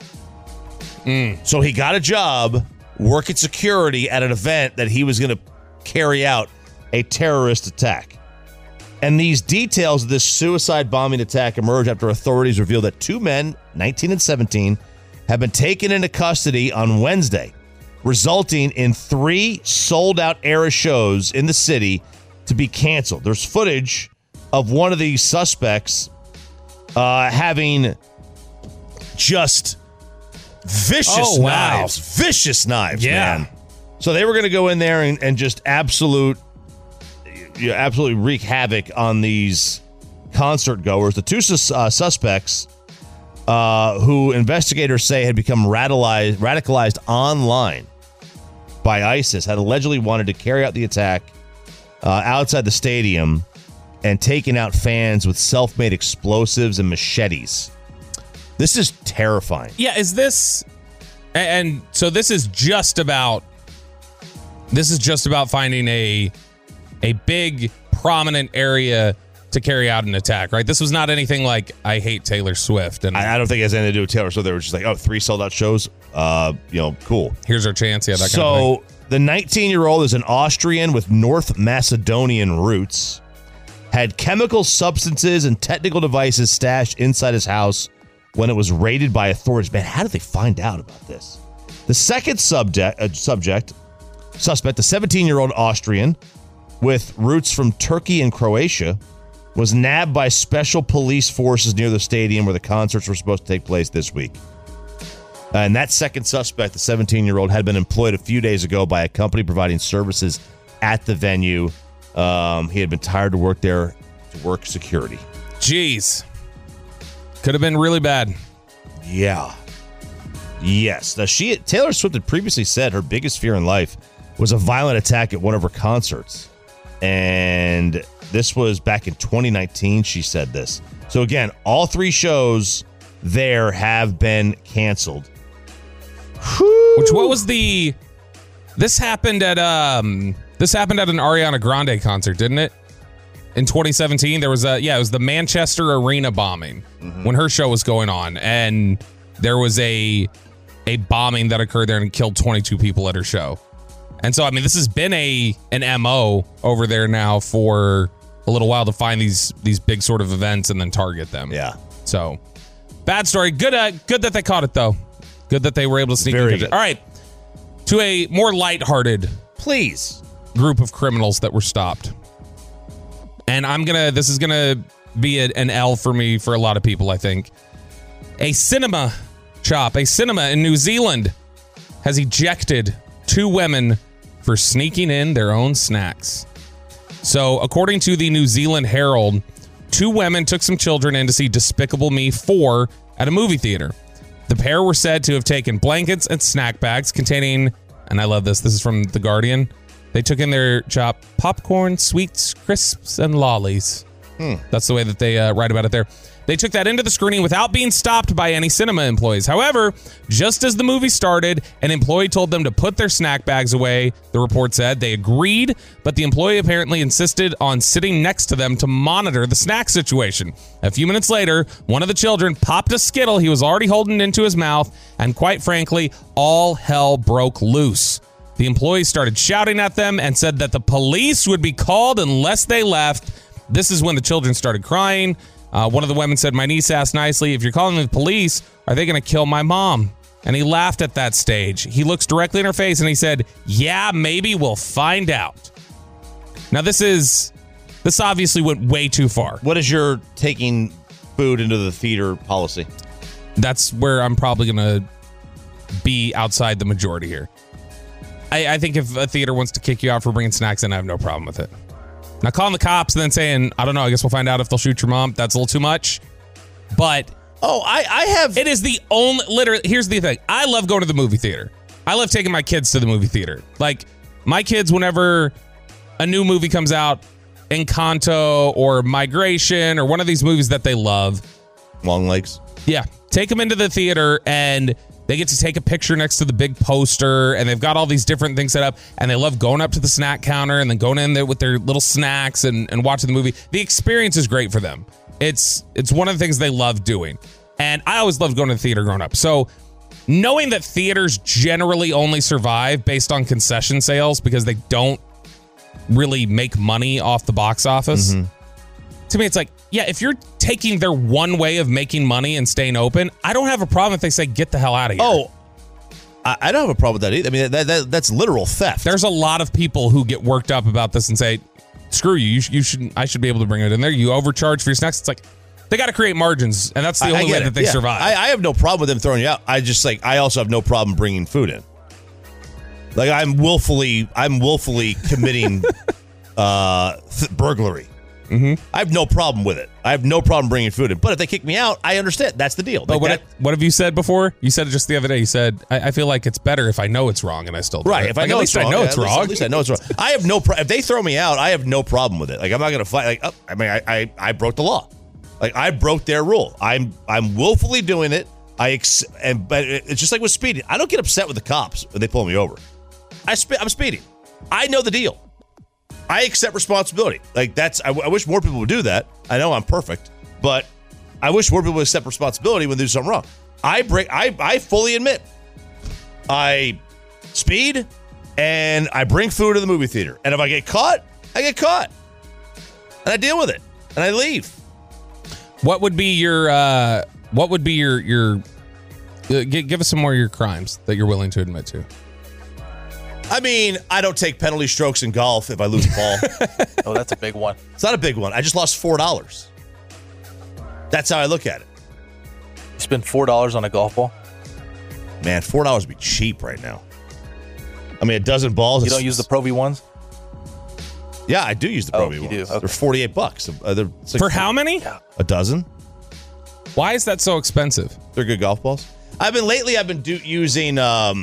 So he got a job working security at an event that he was going to carry out a terrorist attack. And these details of this suicide bombing attack emerge after authorities revealed that two men, 19 and 17, have been taken into custody on Wednesday, resulting in 3 sold-out era shows in the city to be canceled. There's footage of one of these suspects having just vicious knives, man. So they were going to go in there and just absolutely wreak havoc on these concert goers. The two suspects, who investigators say had become radicalized online by ISIS, had allegedly wanted to carry out the attack outside the stadium and taking out fans with self-made explosives and machetes. This is terrifying.
Yeah, is this... And so this is just about finding a big, prominent area to carry out an attack, right? This was not anything like, I hate Taylor Swift. And
I don't think it has anything to do with Taylor Swift. They were just like, 3 sold-out shows. Cool.
Here's our chance. Yeah, that kind of thing.
So the 19-year-old is an Austrian with North Macedonian roots, had chemical substances and technical devices stashed inside his house when it was raided by authorities. Man, how did they find out about this? The second suspect, the 17-year-old Austrian with roots from Turkey and Croatia, was nabbed by special police forces near the stadium where the concerts were supposed to take place this week. And that second suspect, the 17-year-old, had been employed a few days ago by a company providing services at the venue. He had been hired to work there to work security.
Jeez. Could have been really bad.
Yeah. Yes. Now, Taylor Swift had previously said her biggest fear in life was a violent attack at one of her concerts. And this was back in 2019, she said this. So again, all 3 shows there have been canceled.
This happened at an Ariana Grande concert, didn't it? In 2017, there was it was the Manchester Arena bombing when her show was going on, and there was a bombing that occurred there and killed 22 people at her show. And so, I mean, this has been an MO over there now for a little while to find these big sort of events and then target them.
Yeah.
So, bad story. Good that they caught it, though. Good that they were able to sneak in. All right. To a more lighthearted,
please,
group of criminals that were stopped. And this is gonna be an L for me for a lot of people, I think. A cinema in New Zealand has ejected 2 women for sneaking in their own snacks. So, according to the New Zealand Herald, 2 women took some children in to see Despicable Me 4 at a movie theater. The pair were said to have taken blankets and snack bags containing, and I love this is from The Guardian, they took in their chopped popcorn, sweets, crisps, and lollies. That's the way that they write about it there. They took that into the screening without being stopped by any cinema employees. However, just as the movie started, an employee told them to put their snack bags away, the report said. They agreed, but the employee apparently insisted on sitting next to them to monitor the snack situation. A few minutes later, one of the children popped a Skittle he was already holding into his mouth, and quite frankly, all hell broke loose. The employee started shouting at them and said that the police would be called unless they left. This is when the children started crying. One of the women said, "My niece asked nicely, if you're calling the police, are they going to kill my mom?" And he laughed at that stage. He looks directly in her face and he said, "Yeah, maybe we'll find out." Now, this obviously went way too far.
What is your taking food into the theater policy?
That's where I'm probably going to be outside the majority here. I think if a theater wants to kick you out for bringing snacks in, I have no problem with it. Now, calling the cops and then saying, I don't know, I guess we'll find out if they'll shoot your mom, that's a little too much. But
I have.
It is the only. Literally, here's the thing. I love going to the movie theater. I love taking my kids to the movie theater. Like, my kids, whenever a new movie comes out, Encanto or Migration or one of these movies that they love.
Long Legs.
Yeah. Take them into the theater and they get to take a picture next to the big poster, and they've got all these different things set up, and they love going up to the snack counter and then going in there with their little snacks and watching the movie. The experience is great for them. It's one of the things they love doing. And I always loved going to the theater growing up. So knowing that theaters generally only survive based on concession sales because they don't really make money off the box office, to me it's like, yeah, if you're taking their one way of making money and staying open, I don't have a problem if they say, get the hell out of here.
Oh, I don't have a problem with that either. I mean, that's literal theft.
There's a lot of people who get worked up about this and say, screw you, I should be able to bring it in there. You overcharge for your snacks. It's like, they got to create margins, and that's the only way that they survive.
I have no problem with them throwing you out. I also have no problem bringing food in. Like, I'm willfully committing burglary. I have no problem with it. I have no problem bringing food in. But if they kick me out, I understand. That's the deal.
But what have you said before? You said it just the other day. You said, I feel like it's better if I know it's wrong and I still do it.
Right. If I know it's wrong. At least I know it's wrong. I have no problem. If they throw me out, I have no problem with it. Like, I'm not going to fight. Like, I broke the law. Like, I broke their rule. I'm willfully doing it. But it's just like with speeding. I don't get upset with the cops when they pull me over. I'm speeding. I know the deal. I accept responsibility. Like, I wish more people would do that. I know I'm perfect, but I wish more people would accept responsibility when they do something wrong. I fully admit I speed and I bring food to the movie theater. And if I get caught, I get caught. And I deal with it. And I leave.
What would be your give us some more of your crimes that you're willing to admit to?
I mean, I don't take penalty strokes in golf if I lose a ball.
Oh, that's a big one.
It's not a big one. I just lost $4. That's how I look at it.
You spend $4 on a golf ball?
Man, $4 would be cheap right now. I mean, a dozen balls.
You don't use the Pro V1s?
Yeah, I do use the Pro V1s.
You do? Okay.
They're $48.
For how many?
A dozen.
Why is that so expensive?
They're good golf balls. I've been using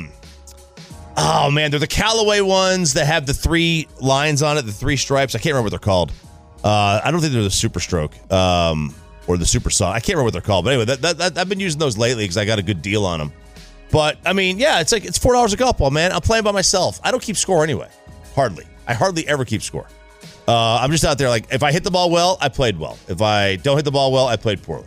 oh man, they're the Callaway ones that have the 3 lines on it, the 3 stripes. I can't remember what they're called. I don't think they're the Super Stroke. or the Supersonic. I can't remember what they're called, but anyway, that I've been using those lately because I got a good deal on them. But I mean, yeah, it's $4 a golf ball, man. I'm playing by myself. I don't keep score anyway. Hardly. I hardly ever keep score. I'm just out there like, if I hit the ball well, I played well. If I don't hit the ball well, I played poorly.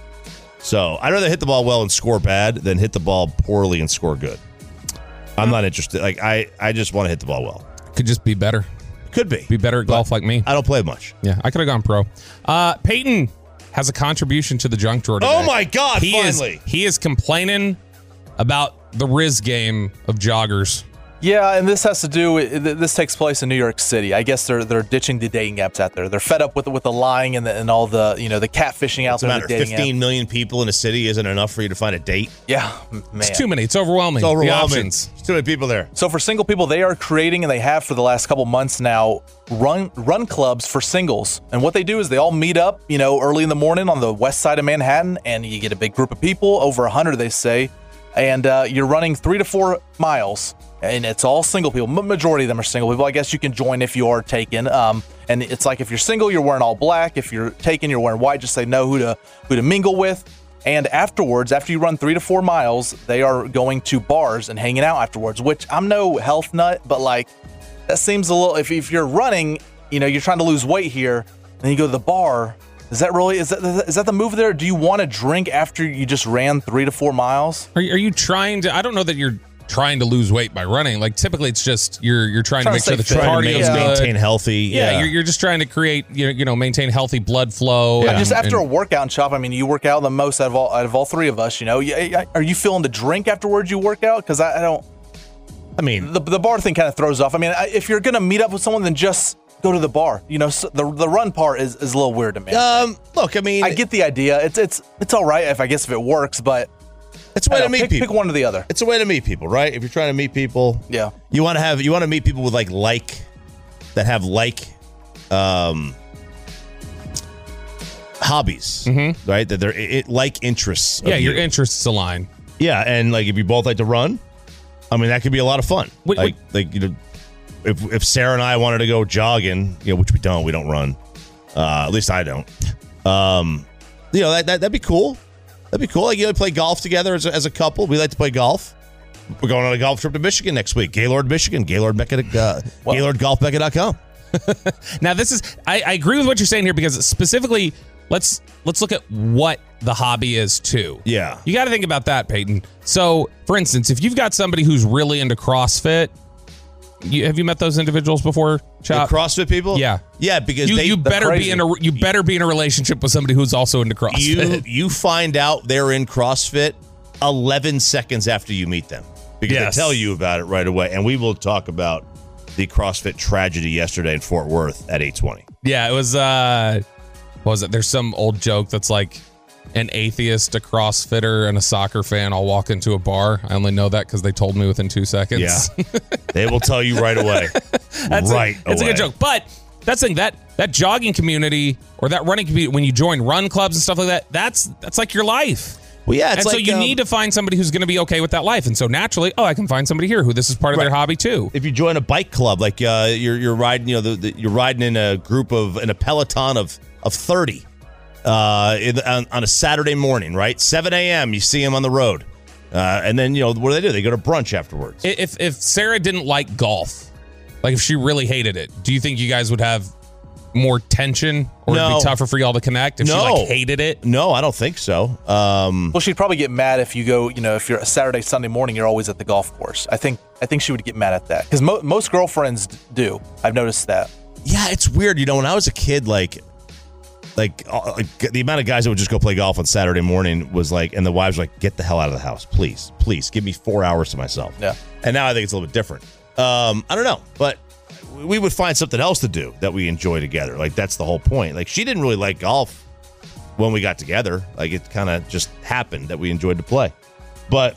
So I'd rather hit the ball well and score bad than hit the ball poorly and score good. I'm not interested. Like I just want to hit the ball well.
Could just be better.
Could be.
Be better at golf like me.
I don't play much.
Yeah, I could have gone pro. Peyton has a contribution to the junk drawer today.
Oh my God, finally.
He is complaining about the Riz game of joggers.
Yeah, and this has to do with, this takes place in New York City. I guess they're ditching the dating apps out there. They're fed up with the lying and all the the catfishing out there.
15 million people in a city isn't enough for you to find a date.
Yeah, man.
It's too many. It's overwhelming.
It's overwhelming.
The options.
There's too many people there.
So for single people, they are creating, and they have for the last couple months now, run clubs for singles. And what they do is they all meet up, early in the morning on the west side of Manhattan, and you get a big group of people, over 100 they say, and you're running 3 to 4 miles. And it's all single people. Majority of them are single people. I guess you can join if you are taken. And it's like if you're single, you're wearing all black. If you're taken, you're wearing white. Just say know who to mingle with. And afterwards, after you run 3 to 4 miles, they are going to bars and hanging out afterwards. Which I'm no health nut, but like that seems a little. If you're running, you're trying to lose weight here, and you go to the bar. Is that the move there? Do you want to drink after you just ran 3 to 4 miles?
Are you trying to? I don't know that you're trying to lose weight by running. Like typically it's just you're trying to make sure the cardio is good,
maintain healthy.
Yeah, you're just trying to create maintain healthy blood flow.
Yeah. Just after a workout and shop, I mean, you work out the most out of all three of us. Are you feeling the drink afterwards you work out? Because I don't. I mean, the bar thing kind of throws off. I mean, if you're gonna meet up with someone, then just go to the bar. So the run part is a little weird to me.
Look, I mean,
I get the idea. It's all right if it works, but.
It's a way to meet people.
Pick one or the other.
It's a way to meet people, right? If you're trying to meet people,
yeah,
you want to meet people with that have hobbies, right? That they're like interests.
Yeah, your interests align.
Yeah, and like if you both like to run, I mean that could be a lot of fun. If Sarah and I wanted to go jogging, which we don't run. At least I don't. That'd be cool. That'd be cool. Like, play golf together as a couple. We like to play golf. We're going on a golf trip to Michigan next week. Gaylord, Michigan. GaylordGolfMecca.com.
Now, this is... I agree with what you're saying here because specifically, let's look at what the hobby is, too.
Yeah.
You got to think about that, Peyton. So, for instance, if you've got somebody who's really into CrossFit... have you met those individuals before, Chop?
The CrossFit people?
Yeah.
Yeah, because
you better be in a relationship with somebody who's also into CrossFit.
You find out they're in CrossFit 11 seconds after you meet them because they tell you about it right away. And we will talk about the CrossFit tragedy yesterday in Fort Worth at 8:20.
Yeah, it was what was it? There's some old joke that's like an atheist, a CrossFitter, and a soccer fan all walk into a bar. I only know that because they told me within 2 seconds.
Yeah. They will tell you right away.
It's a good joke. But that's the thing, that jogging community or that running community, when you join run clubs and stuff like that, that's like your life.
Well, yeah.
So you need to find somebody who's going to be okay with that life. And so naturally, I can find somebody here who this is part of their hobby too.
If you join a bike club, like you're riding, you're riding in a peloton of 30. On a Saturday morning, right? 7 a.m. You see them on the road. And then, what do? They go to brunch afterwards.
If Sarah didn't like golf, like if she really hated it, do you think you guys would have more tension or it'd be tougher for y'all to connect if she hated it?
No, I don't think so.
Well, she'd probably get mad if you go, if you're a Saturday, Sunday morning, you're always at the golf course. I think she would get mad at that because most girlfriends do. I've noticed that.
Yeah, it's weird. When I was a kid, like the amount of guys that would just go play golf on Saturday morning was like, and the wives were like, get the hell out of the house, please give me 4 hours to myself.
Yeah.
And now I think it's a little bit different. I don't know, but we would find something else to do that we enjoy together. Like that's the whole point. Like she didn't really like golf when we got together. Like it kind of just happened that we enjoyed to play. But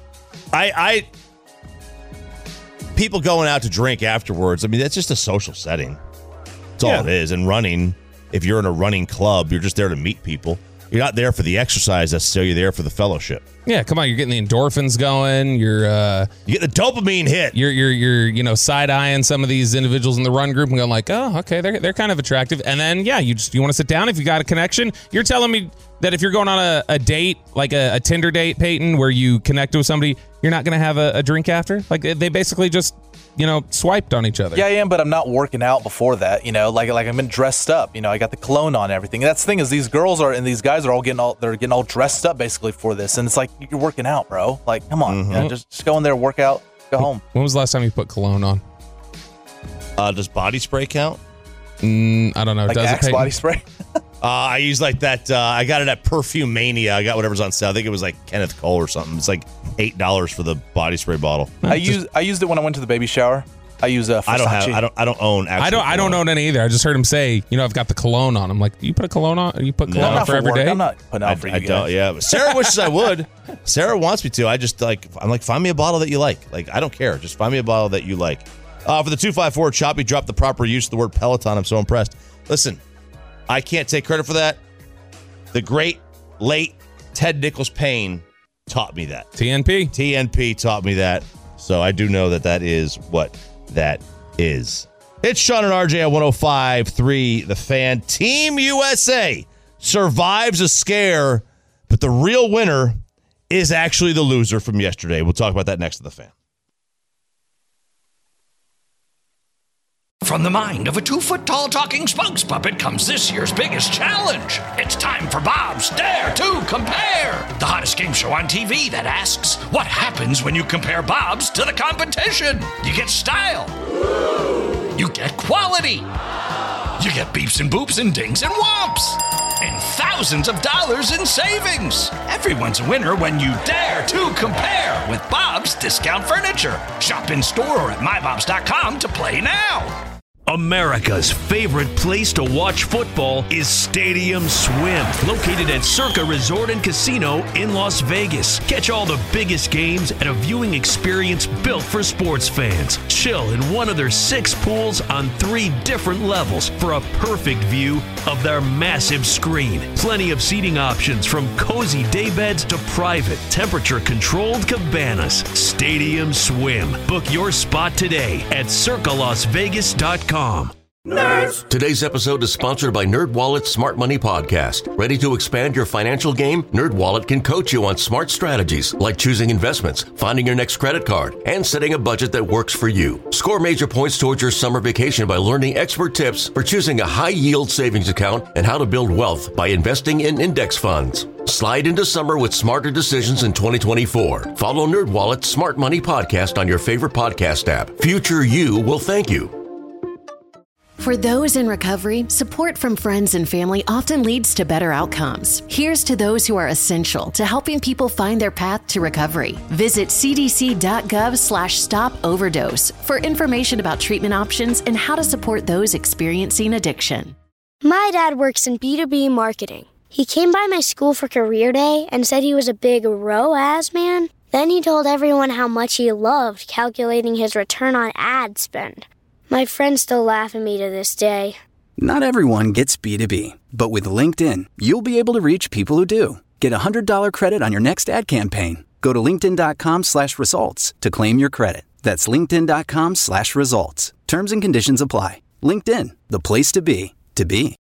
people going out to drink afterwards, I mean, that's just a social setting. That's all it is. And running, if you're in a running club, you're just there to meet people. You're not there for the exercise necessarily. You're there for the fellowship.
Yeah, come on. You're getting the endorphins going. You
get the dopamine hit.
You're side eyeing some of these individuals in the run group and going like, oh, okay, they're kind of attractive. And then you want to sit down if you got a connection. You're telling me that if you're going on a date, like a Tinder date, Peyton, where you connect with somebody, you're not going to have a drink after? Like they basically just swiped on each other.
Yeah, I am, but I'm not working out before that. Like I've been dressed up. I got the cologne on and everything. And that's the thing is these girls and these guys are all getting all dressed up basically for this. And it's like you're working out, bro. Like, come on, just go in there, work out, go home.
When was the last time you put cologne on?
Does body spray count?
I don't know.
Like
Does
Axe
it,
body spray?
I use like that. I got it at Perfume Mania. I got whatever's on sale. I think it was like Kenneth Cole or something. It's like $8 for the body spray bottle.
I used it when I went to the baby shower. I use Versace.
I don't own.
I don't own any either. I just heard him say, I've got the cologne on. I'm like, you put a cologne on? You put cologne on for every day?
I'm not putting out for you guys.
Don't. Yeah, but Sarah wishes I would. Sarah wants me to. I'm like, find me a bottle that you like. Like, I don't care. Just find me a bottle that you like. For the 254 Choppy dropped the proper use of the word Peloton. I'm so impressed. Listen, I can't take credit for that. The great late Ted Nichols Payne taught me that. TNP taught me that. So I do know that is what that is. It's Sean and RJ at 105.3 The Fan. Team USA survives a scare, but the real winner is actually the loser from yesterday. We'll talk about that next to The Fan.
From the mind of a 2-foot-tall talking spokes puppet comes this year's biggest challenge. It's time for Bob's Dare to Compare, the hottest game show on TV that asks, what happens when you compare Bob's to the competition? You get style. You get quality. You get beeps and boops and dings and whomps. And thousands of dollars in savings. Everyone's a winner when you dare to compare with Bob's Discount Furniture. Shop in store or at mybobs.com to play now.
America's favorite place to watch football is Stadium Swim, located at Circa Resort and Casino in Las Vegas. Catch all the biggest games at a viewing experience built for sports fans. Chill in one of their 6 pools on 3 different levels for a perfect view of their massive screen. Plenty of seating options from cozy daybeds to private, temperature-controlled cabanas. Stadium Swim. Book your spot today at circalasvegas.com.
Nerds. Today's episode is sponsored by NerdWallet's Smart Money Podcast. Ready to expand your financial game? NerdWallet can coach you on smart strategies like choosing investments, finding your next credit card, and setting a budget that works for you. Score major points towards your summer vacation by learning expert tips for choosing a high-yield savings account and how to build wealth by investing in index funds. Slide into summer with smarter decisions in 2024. Follow NerdWallet's Smart Money Podcast on your favorite podcast app. Future you will thank you.
For those in recovery, support from friends and family often leads to better outcomes. Here's to those who are essential to helping people find their path to recovery. Visit cdc.gov/stop-overdose for information about treatment options and how to support those experiencing addiction.
My dad works in B2B marketing. He came by my school for career day and said he was a big ROAS man. Then he told everyone how much he loved calculating his return on ad spend. My friends still laugh at me to this day.
Not everyone gets B2B, but with LinkedIn, you'll be able to reach people who do. Get a $100 credit on your next ad campaign. Go to linkedin.com/results to claim your credit. That's linkedin.com/results. Terms and conditions apply. LinkedIn, the place to be, to be.